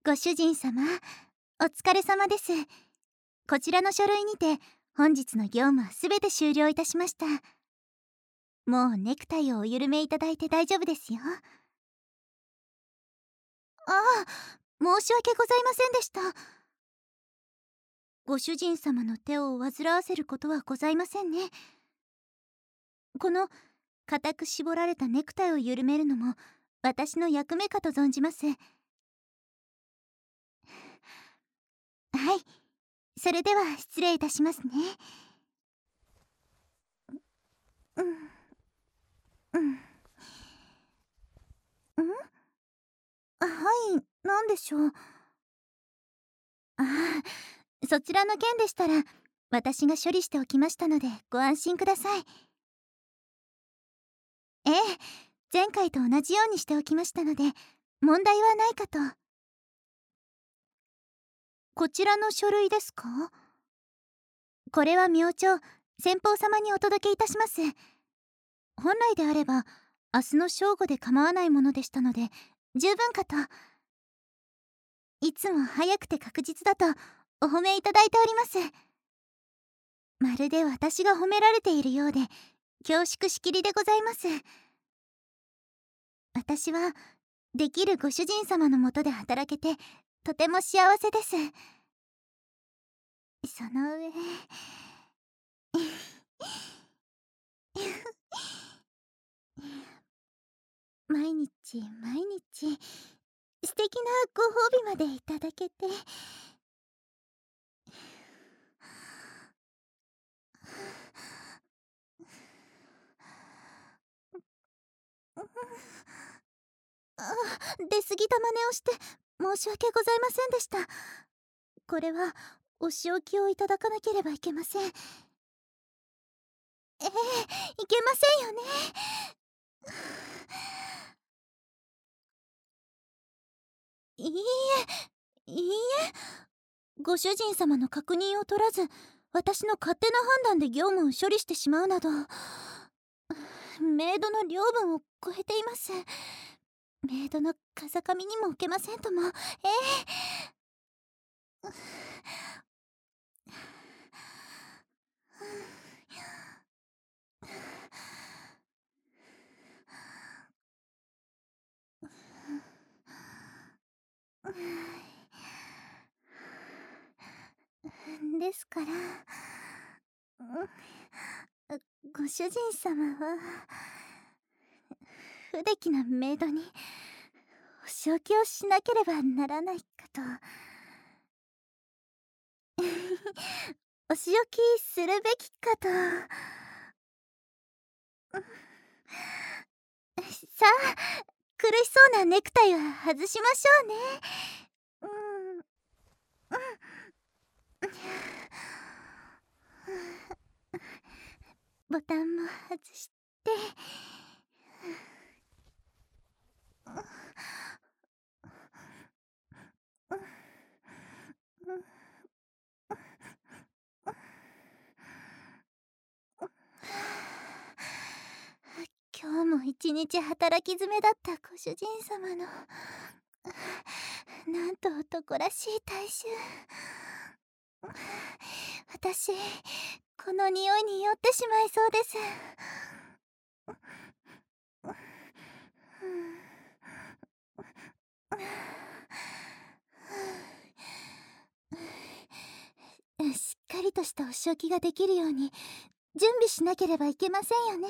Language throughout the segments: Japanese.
ご主人様、お疲れ様です。こちらの書類にて本日の業務はすべて終了いたしました。もうネクタイをお緩めいただいて大丈夫ですよ。ああ、申し訳ございませんでした。ご主人様の手を煩わせることはございませんね。この固く絞られたネクタイを緩めるのも私の役目かと存じます。はい、それでは失礼いたしますね。はい、何でしょう。そちらの件でしたら私が処理しておきましたのでご安心ください。ええ、前回と同じようにしておきましたので問題はないかと。こちらの書類ですか？これは明朝先方様にお届けいたします。本来であれば明日の正午で構わないものでしたので十分かと。いつも早くて確実だとお褒めいただいております。まるで私が褒められているようで恐縮しきりでございます。私はできるご主人様のもとで働けてとても幸せです。その上毎日毎日素敵なご褒美までいただけて出過ぎた真似をして申し訳ございませんでした。これはお仕置きをいただかなければいけません。いけませんよね。いいえ、いいえ、ご主人様の確認を取らず私の勝手な判断で業務を処理してしまうなどメイドの領分を超えています。メイドの風上にも置けませんとも。ですから、ご主人様は不出来なメイドにお仕置きをしなければならないかと。お仕置きするべきかと。さあ、苦しそうなネクタイは外しましょうね。ボタンも外して。今日も一日働き詰めだったご主人様のなんと男らしい体臭。私この匂いに酔ってしまいそうです。しっかりとしたお仕置きができるように準備しなければいけませんよね。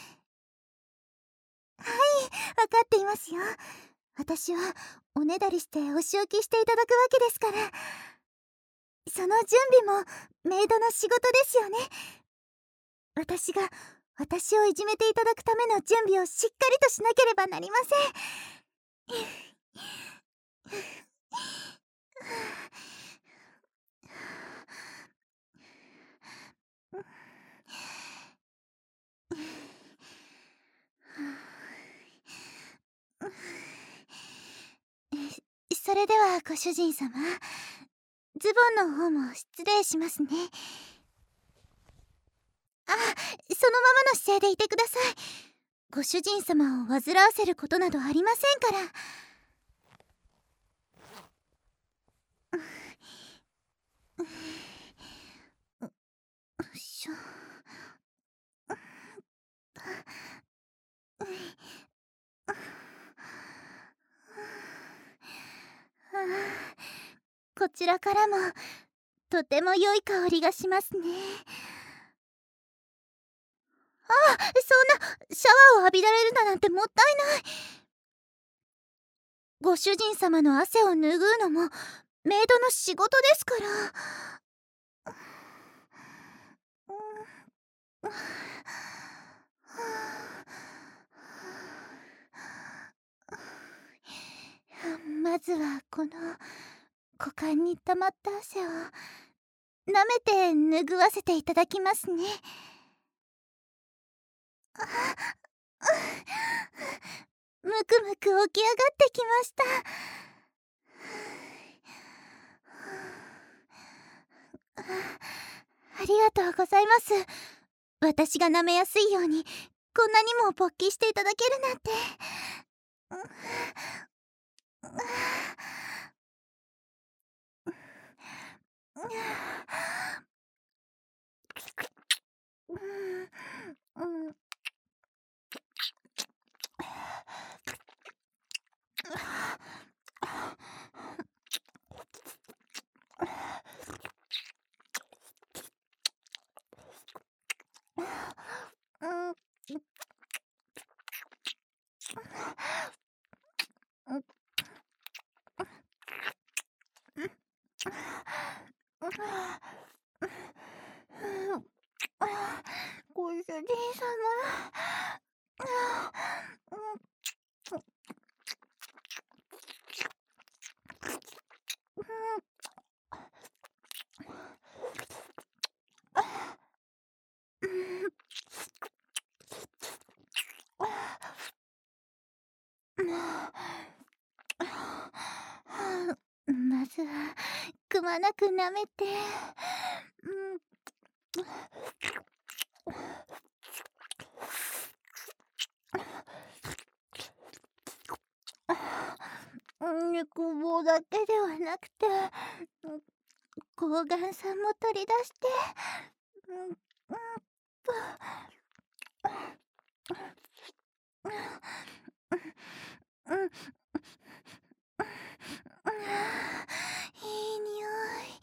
はい、分かっていますよ。私はおねだりしてお仕置きしていただくわけですから。その準備もメイドの仕事ですよね。私が私をいじめていただくための準備をしっかりとしなければなりません。それではご主人様、ズボンの方も失礼しますね。そのままの姿勢でいてください。ご主人様を煩わせることなどありませんから。 こちらからもとても良い香りがしますね。そんなシャワーを浴びられるだなんてもったいない。ご主人様の汗を拭うのもメイドの仕事ですから。まずはこの股間に溜まった汗を舐めて拭わせていただきますね。むくむく起き上がってきました。ありがとうございます。私が舐めやすいようにこんなにも勃起していただけるなんて。ご主人様。まずはくまなく舐めて、肉棒だけではなくて睾丸さんも取り出して、いい匂い。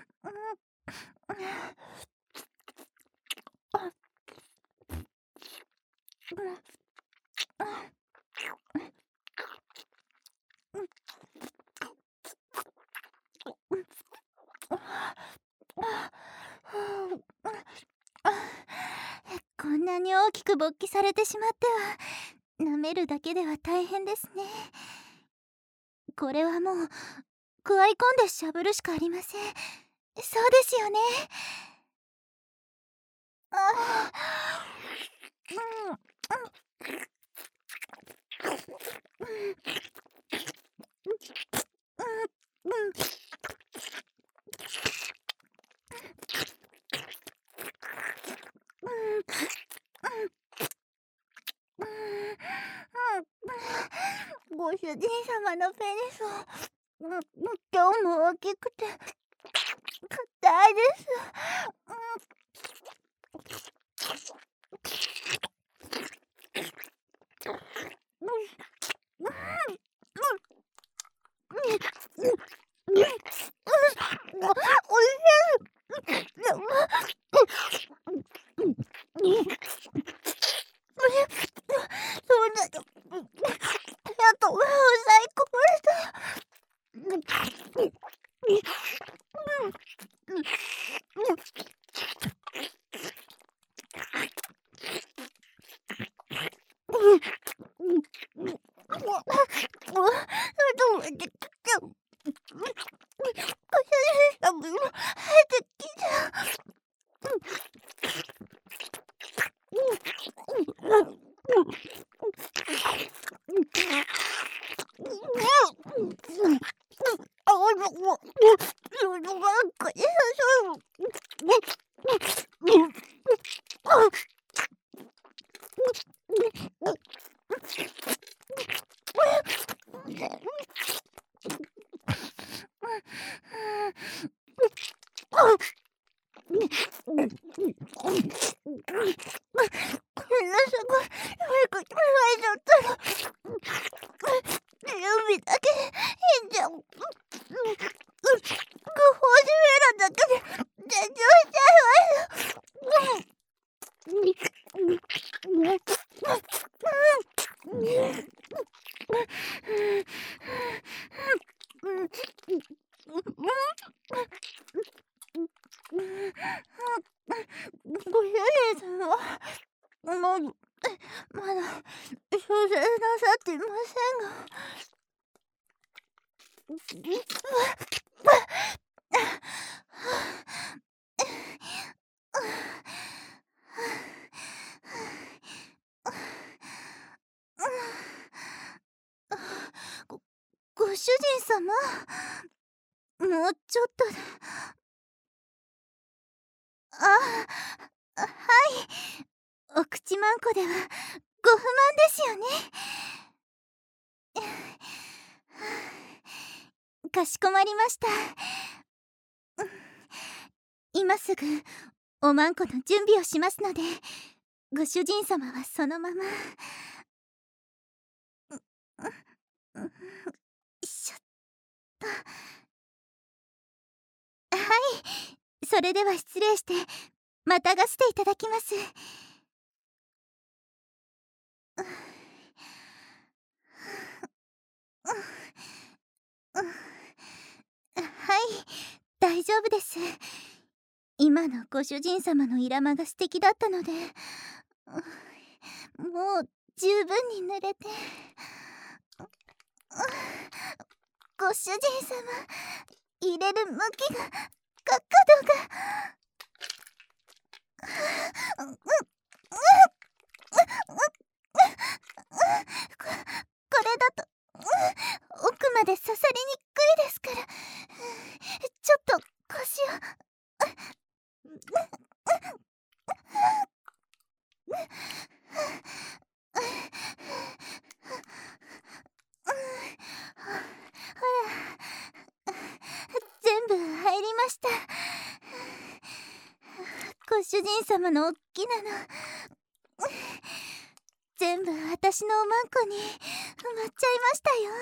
こんなに大きく勃起されてしまっては舐めるだけでは大変ですね。これはもうくわい込んでしゃぶるしかありません。そうですよね。ご主人様のペニス今日も大きくて硬いです。準備だけ変じゃん。 めるだけで全然ちゃいわよ。ご主人様、まだ小生なさっていませんが。ごご主人様、もうちょっとで。はい。お口まんこではご不満ですよね。かしこまりました。今すぐおまんこの準備をしますので、ご主人様はそのまま。しょっと。はい、それでは失礼してまたがせていただきます。はい、大丈夫です。今のご主人様のイラマが素敵だったので、もう十分に濡れて。ご主人様、入れる向きが、角度が。これだと奥まで刺さりにくいですから、ちょっと腰を。全部入りました。ご主人様のおっきなの全部私のおまんこに埋まっちゃいましたよ。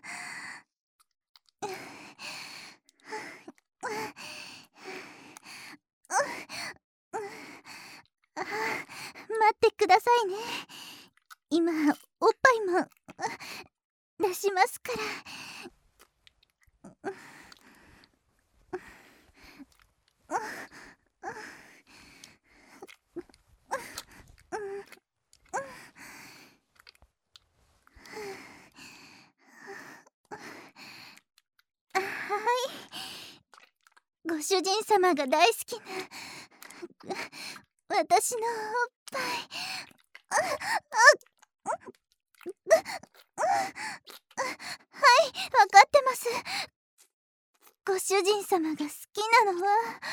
待ってくださいね。今おっぱいも出しますから。ご主人様が大好きな私のおっぱい。はい、わかってます。ご主人様が好きなのは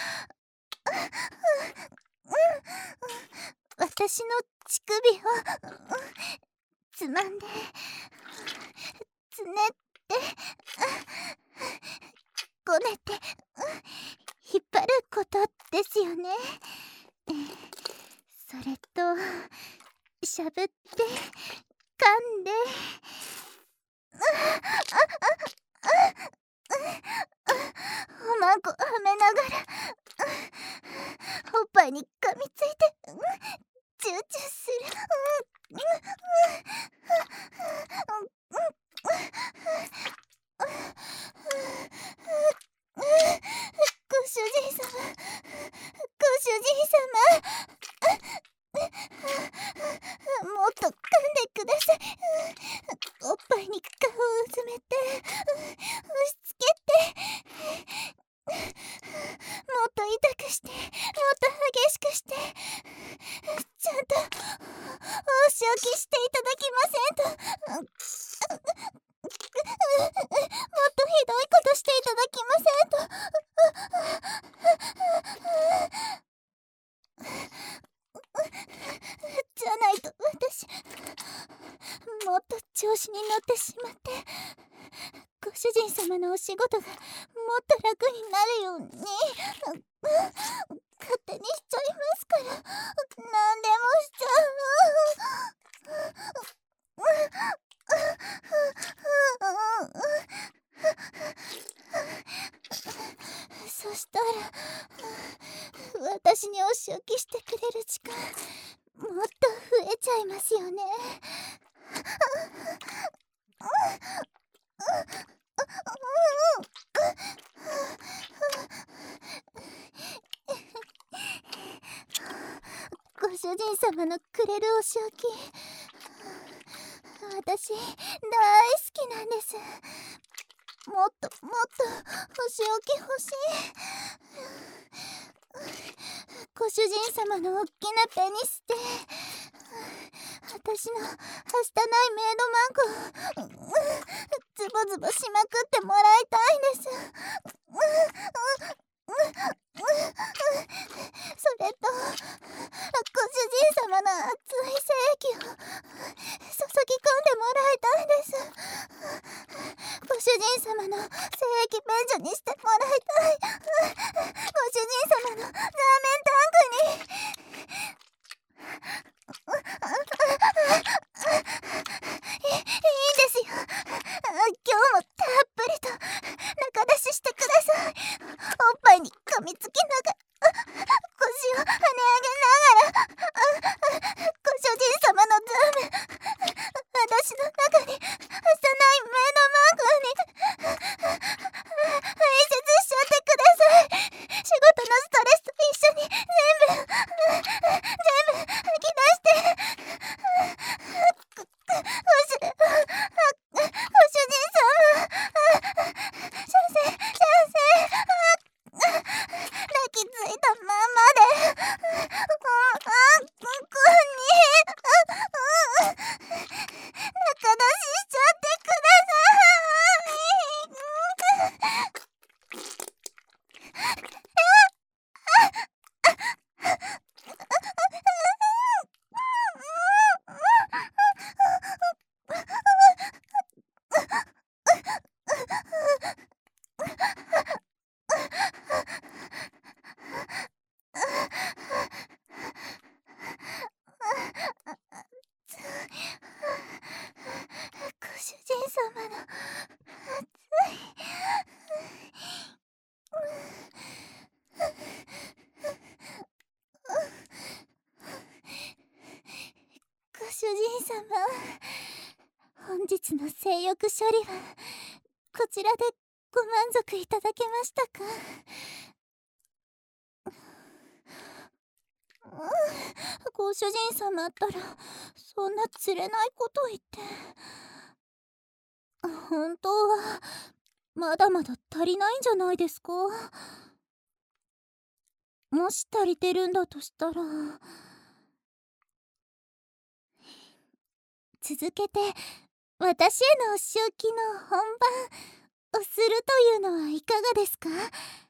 私の乳首をつまんでつねってこねて引っ張ることですよね。それとしゃぶって噛んでおまんこはめながらおっぱいに噛みついてチューチューする。ご主人様、ご主人様、もっと噛んでください。おっぱいに顔をうずめて押し付けて、もっと痛くして、もっと激しくして、ちゃんとお仕置きしていただきませんと。もっとひどいことしていただきませんと。じゃないと私もっと調子に乗ってしまって、ご主人様のお仕事がもっと楽になるように勝手にしちゃいますから。何でもしちゃう。 私にお仕置きしてくれる時間もっと増えちゃいますよね。ご主人様のくれるお仕置き、私大好きなんです。もっともっとお仕置き欲しい。ご主人様のおっきなペニスで私のはしたないメイドマンコズボズボしまくってもらいたいんです。それとご主人様の熱い精液を注ぎ込んでもらいたいです。ご主人様の精液便所にしてもらいたい。ご主人様のラーメンタンクに。いいんですよ。今日もたっぷりと中出ししてください。おっぱいに噛みつきながら腰を跳ね上げながら、ご主人様のザーメン私の中にはさないメイドマークに排泄しちゃってください。仕事のストレスと一緒に全部吐き出して。ご主人様、先生、抱きついたままでこに中出ししちゃってくだご主人様の熱いご主人様、本日の性欲処理はこちらでご満足いただけましたか？ご主人様ったらそんな釣れないこと言って。本当はまだまだ足りないんじゃないですか？もし足りてるんだとしたら続けて私へのお仕置きの本番をするというのはいかがですか？